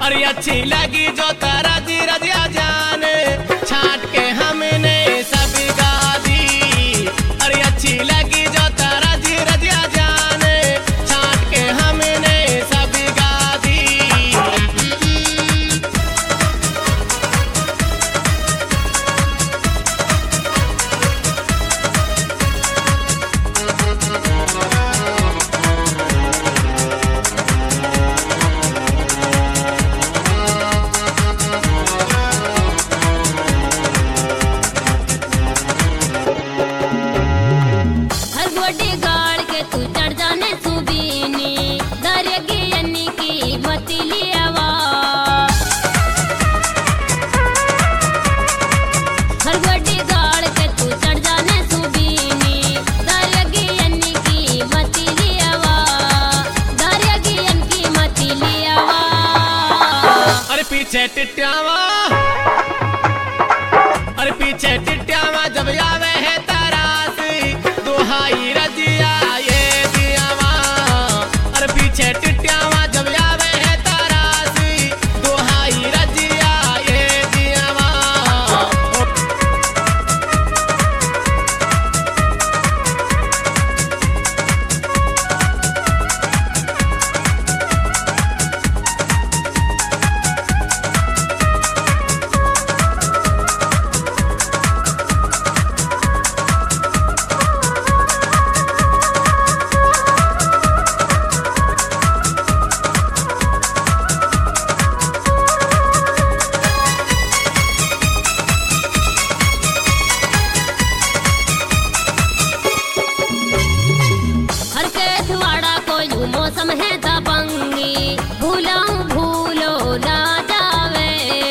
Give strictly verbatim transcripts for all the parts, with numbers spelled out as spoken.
अरे अच्छी लगी जो तारा जी रजिया जान छाट के हमने सब गा दी। अरे अच्छी लगी जो तारा जी रजिया जान छाट के हमने सब गा दी। पीछे टिट्यावा अरे पीछे टिट्यावा जब आवे है तरासी दुहाई रजिया ये दियावा। अरे पीछे टिट्यावा जब आवे है तरासी दुहाई रजिया ये दियावा। मौसम है दबंगी भूलो भूलो ना जावे।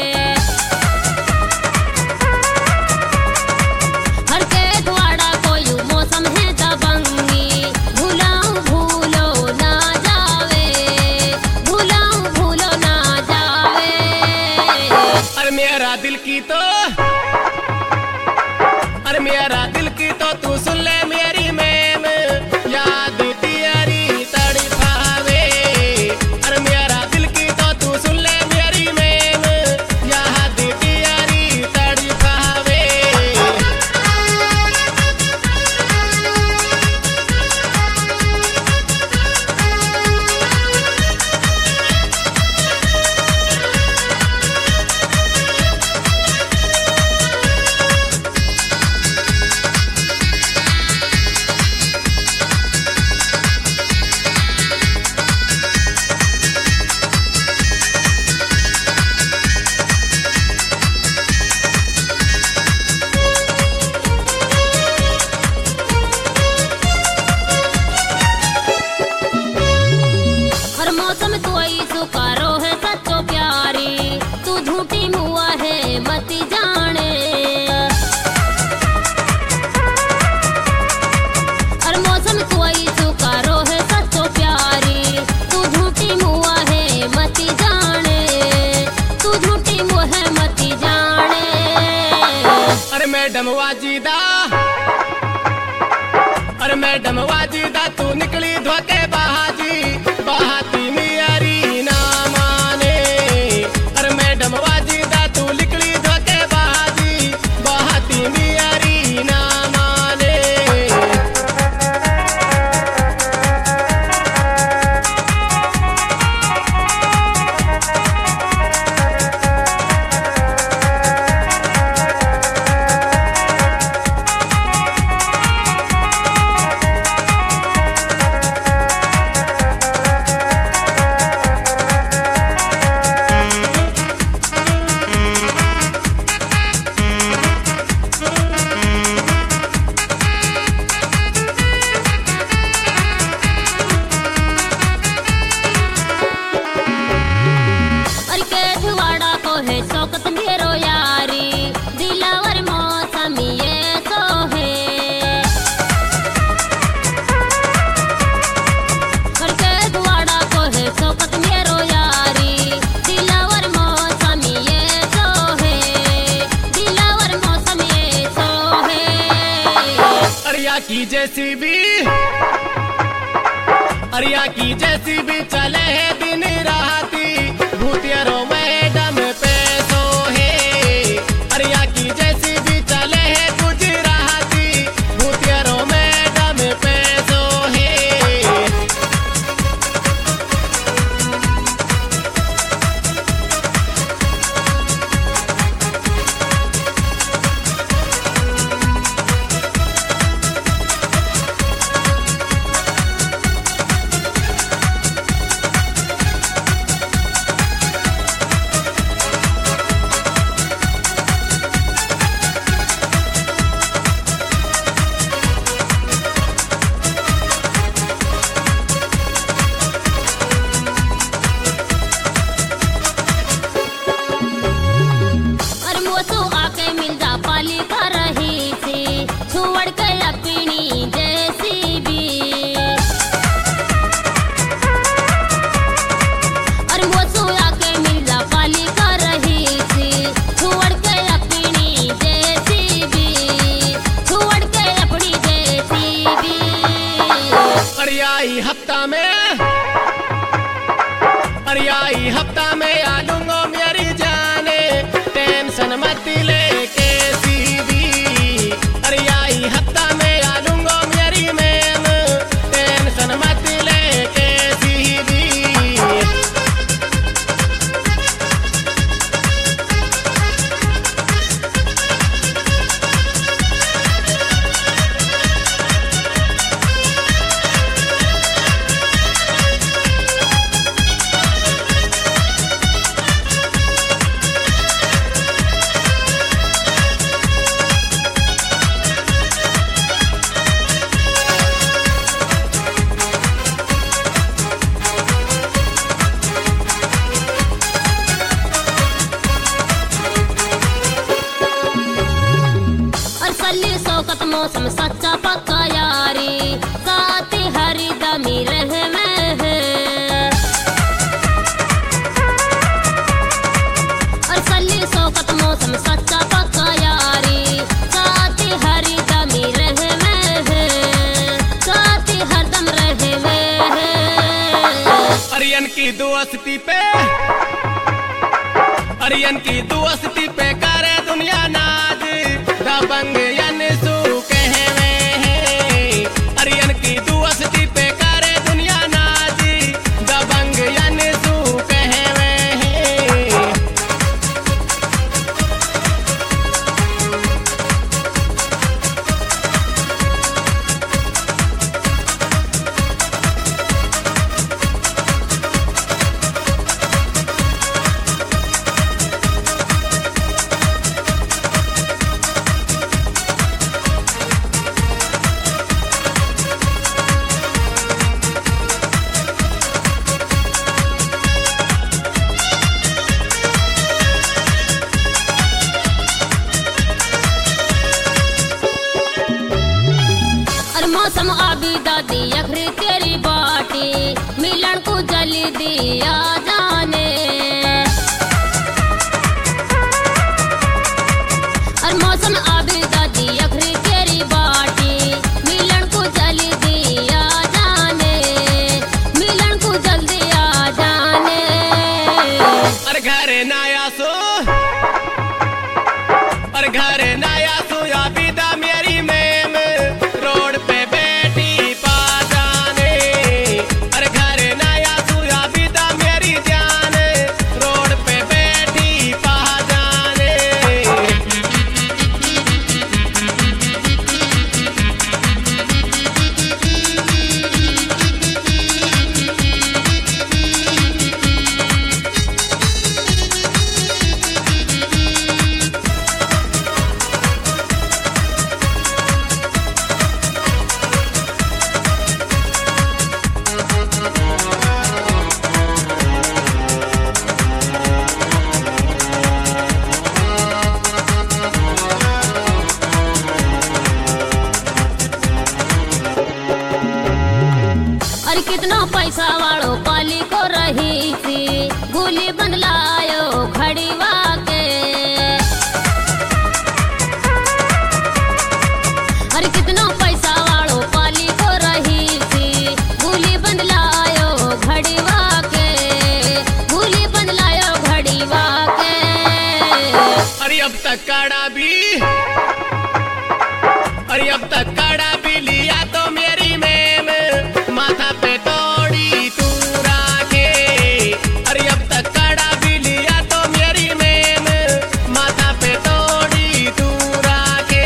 हर के द्वारा कोई मौसम है दबंगी भूलो भूलो ना जावे। भूलो भूलो ना जावे। अरे मेरा दिल की तो अरे मेरा दिल की तो तू सुन ले मेरी मैम याद मौसम कोई सुकारो है सच्चो प्यारी तू झूठी मुआ है मती जाने। हर मौसम कोई सुकारो है सच्चो प्यारी तू झूठी मुआ है मती जाने। तू झूठी मुआ है मती जाने। अरे मैडम वाजीदा अरे मैडम वाजीदा तू निकली धोखे बाजी बहाती मियारी ना माने। अरे मैडम वाजीदा तू निकली धोखे बाजी बहाती मियारी ना माने। की जेसीबी अरिया की जेसीबी चले है दिन राती भूतिया रो अरे आई हफ्ता में आ लूंगा मेरी जाने, टेंशन मत लेके सीधी। अरे आई हफ्ता में आ लूंगा मेरी मैम, टेंशन मत लेके सीधी। सल्ली शौकत मौसम सच्चा पक्का यारी, साथ हरी दमी रहे में है। और सल्ली शौकत मौसम सच्चा पक्का यारी, साथ हरी दमी रहे में है, साथ हरदम रहे में है। अरियन की दोस्ती पे, अरियन की दोस्ती पे करे दुनिया नाज, दबंग यन सू कहवे हैं। अरियन की दोस्ती पे करे दुनिया नाज, दबंग यन सू कहवे हैं। और मौसम आबी दादी अखरी तेरी बाटी, मिलन को जली दिया जाने। और मौसम आबी दादी अखरी तेरी बाटी, मिलन को जली दिया जाने, मिलन को जल दिया जाने। और घर नाया सो, और घर नाया सो या विदा मेरी मैम, रोड पे बैठी पा जाने। और घर नाया सो या विदा मेरी जान, रोड पे बैठी पा जाने। और कितना पैसा वालो पाली को रही थी, गुली बदलायो खड़ी वाके। और कितना पैसा वालो पाली को रही थी, गुली बदलायो घड़ी वाके, गुली बदलायो घड़ी वाके। अरे अब तक काड़ा भी, अरे अब तक काड़ा भी लिया तो मेरी मैम, माथा पे तोड़ी तू राखे। अरे अब तक काड़ा भी लिया तो मेरी मैम, माथा पे तोड़ी तू राखे।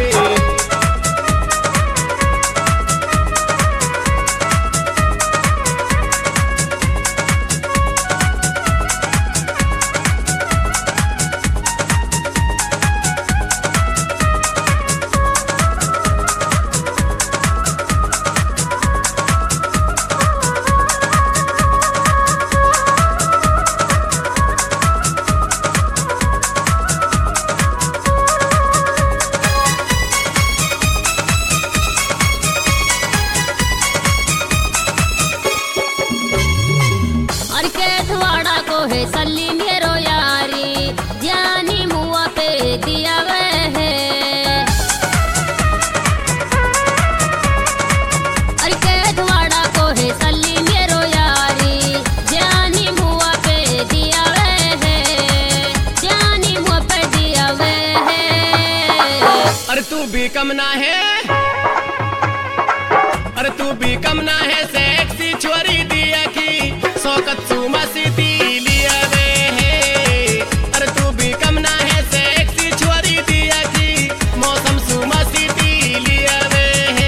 सल्ली मेरो यारी, जानी मुआ पे दिया वे है। अरे के धवाड़ा को है सल्ली मेरो यारी, जानी मुआ भी कम ना है, अरे तू भी कम ना है सेक्सी छोरी दिया की शौकत सुमा सीधी लिया वे है। अरे तू भी कम ना है सेक्सी छोरी दिया की मौसम सुमा सीधी लिया वे है।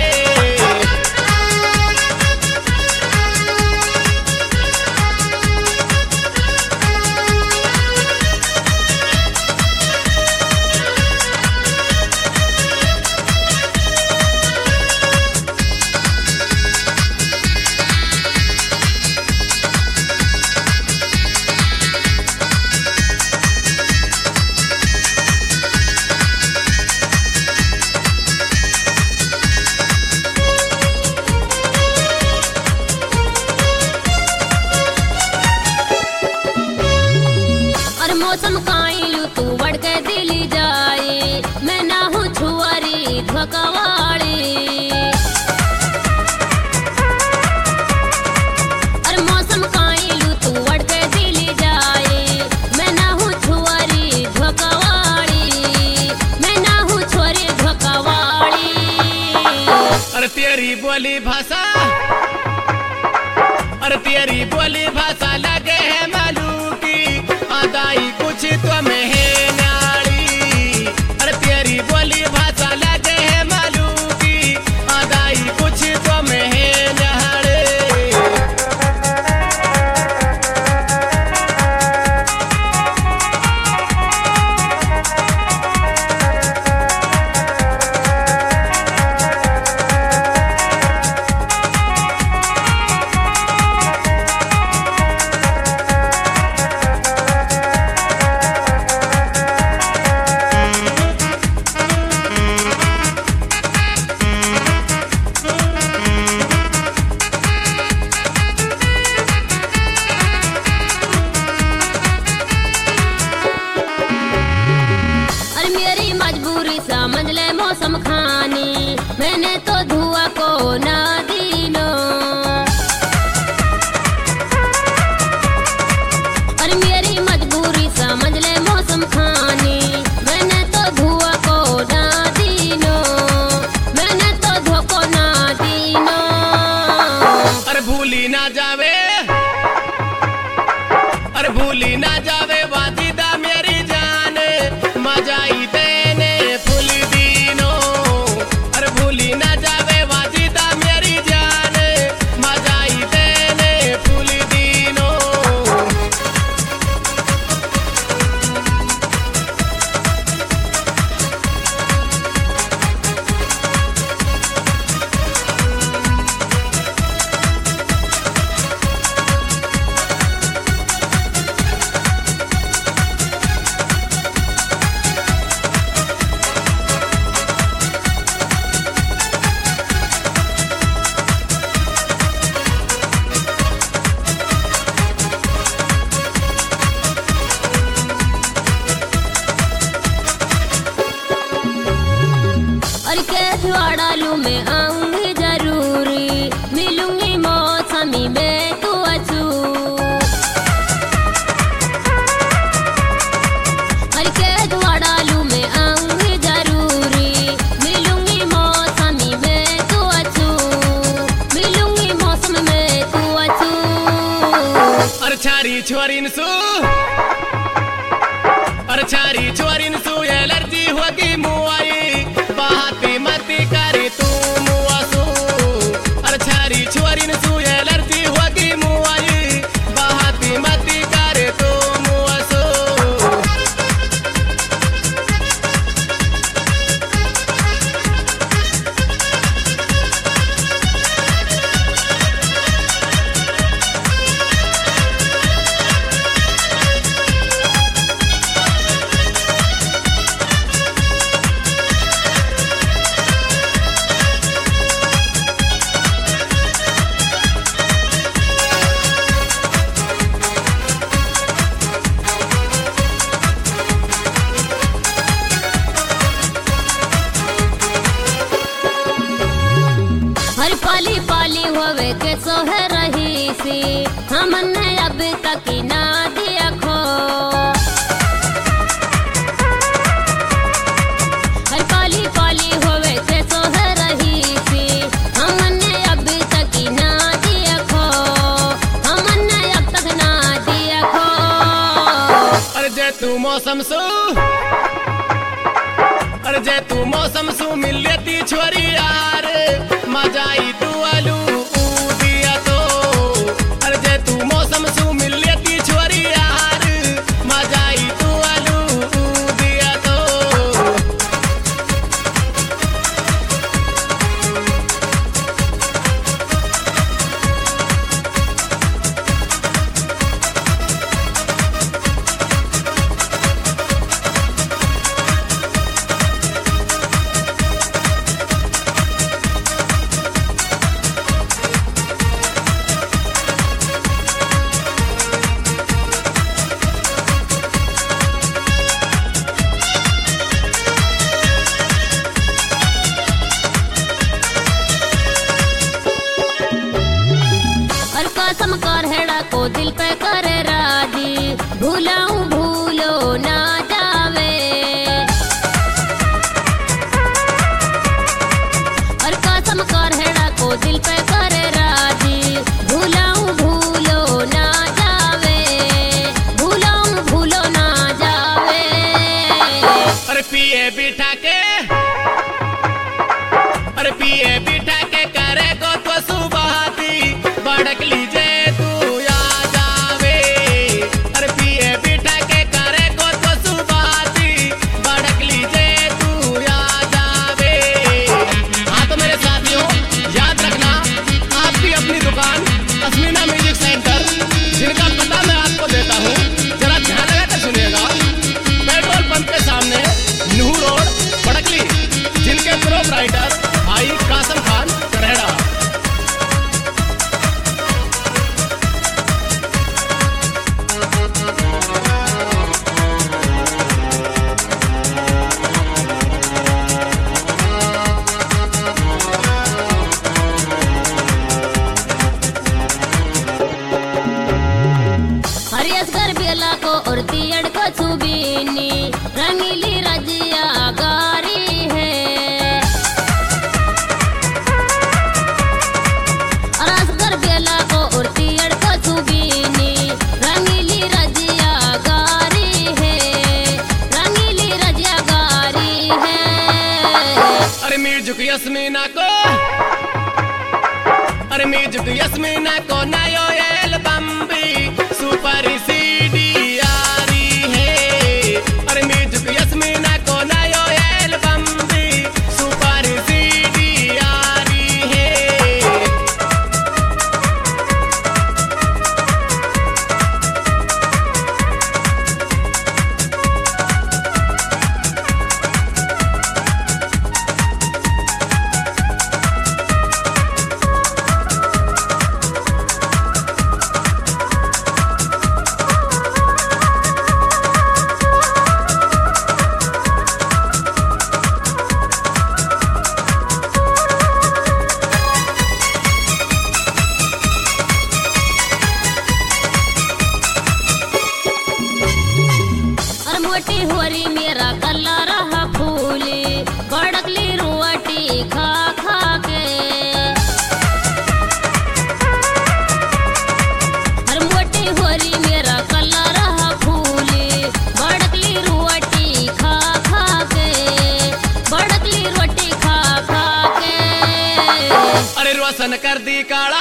मौसम काइलू तू बढ़ के दिली जाए, मैं ना हूँ छुआरी धकवाड़ी। अरे मौसम काइलू तू बढ़ के दिली जाए, मैं ना हूँ छुआरी धकवाड़ी, मैं ना हूँ छुआरी धकवाड़ी। अरे तेरी बोली भाषा, अरे तेरी बोली भाषा लगे है मालू की अदाई कुछ तो में है नाड़ी। अरे तेरी बोली भाषा लगे है मालू की अदाई कुछ तो में है नाड़ी। समझ ले मौसम खानी, मैंने तो धुआ को ना दीनो। अरे मेरी मजबूरी समझ ले मौसम खानी, मैंने तो धुआ को ना दीनो, मैंने तो धुआ को ना दीनो। अरे भूली ना जावे, अरे भूली ना जावे वाजिदा मेरी जान मजाई देने फुल दीनो। अरे भूली ना जावे वाजिदा मेरी जान मजाई देने फुल दीनो। अरे कैसे डालू मैं आऊंगी जरूरी, मिलूंगी मौसमी में तू अचू। अरे कैसे डालू मैं आऊंगी जरूरी, मिलूंगी मौसमी में तू अचू, मिलूंगी मौसम में तू अचू। अरे छारी छोरिन सु, अरे छारी छोरिन सु एलर्जी होगी मुआई बाती मती करे तू मुआसू। अरे छारी छोरिन सु एलर्जी होगी मुआई बाती मती करे तू मुआसू। तू मौसम सु अरे जे तू मौसम सु मिल लेती छोरी यार मजाई तू आलू दिया तो अरे जे तू मौसम सु मिल लेती छोरी यार मजाई तू आलू दिया तो कसम कर हेड़ा को दिल पे करे राजी भूलाऊं भूलो ना जावे और कसम कर हेड़ा को दिल पे करे राजी भूलाऊं भूलो ना जावे भूलाऊं भूलो ना जावे अरे पिए बिठा के अरे पिए बिठा के करे को तो सुबहती बड़क लीजे तू याद आवे अरे पिए बिठा के करे को तो सुबहती बड़क लीजे तू याद आवे। हाँ तो मेरे साथियों याद रखना आपकी अपनी दुकान अस्मीना म्यूजिक सेंटर जिनका पता मैं आपको देता हूँ जरा ध्यान लगाकर सुनिएगा। पेट्रोल पंप के सामने नूह रोड बड़कली जिनके प्रोपराइटर भाई कासम खान करेड़ा। हरियसगर बेला को और तियड़ को छुबीनी रंगीली रजिया गारी है हरियसगर बेला को और तियड़ को छुबीनी रंगीली रजिया गारी है रंगीली रजिया गारी है। अरे म्यूजिक यस्मीना को अरे म्यूजिक यस्मीना को नयो एल्बम भी सुपर सीडी यारी है अरे म्यूजिक यस्मीना को नयो एल्बम भी सुपर सीडी यारी है। और मोटी होरी मेरा गला रहा फूली बड़कली रोटी खा खा के और मोटी होरी मेरा गला रहा फूली बड़कली रोटी खा खा के बड़कली रोटी खा खा के अरे रोशन कर दी काला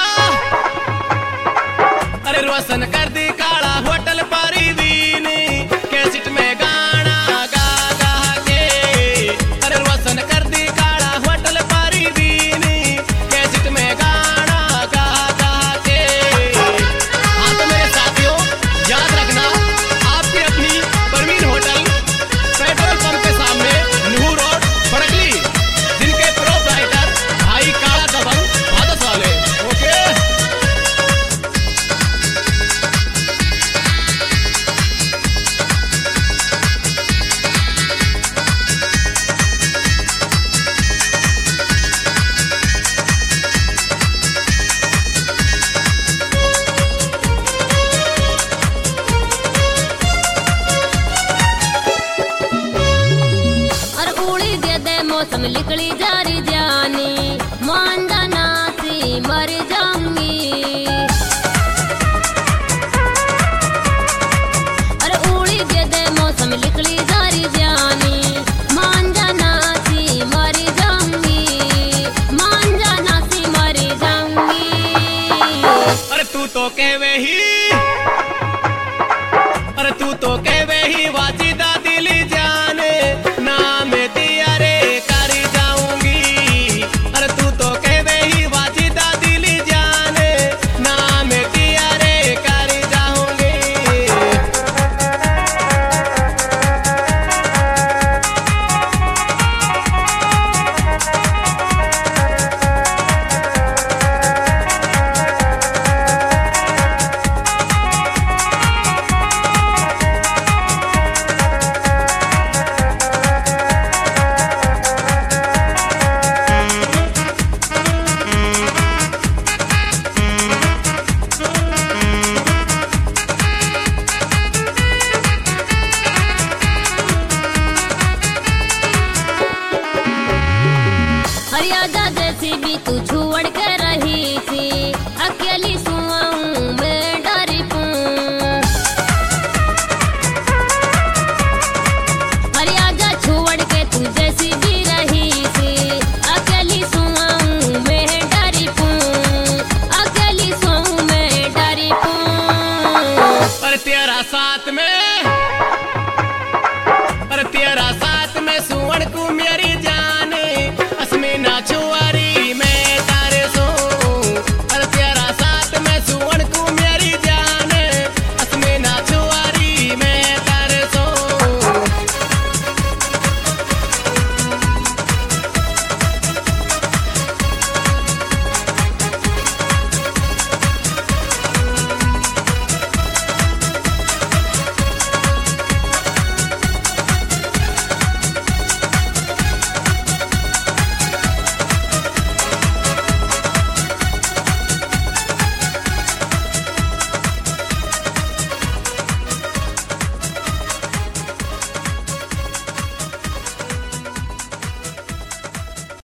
अरे रोशन कर दी काला होटल पारी दीनी कैसेट में गाना गा गा के अरे रोशन कर दी काला होटल पारी दीनी कैसेट में गाना गा गा के। हाँ तो मेरे साथियों याद रखना आपकी अपनी परवीन होटल पेट्रोल पंप के सामने नूह रोड बड़कली जिनके प्रोपराइटर भाई काला दबंग भादस वाले। ओके मौसम निकली जारी जानी मांदा नासी मर जाऊंगी अरे उड़ी दे दे मौसम तेरा साथ में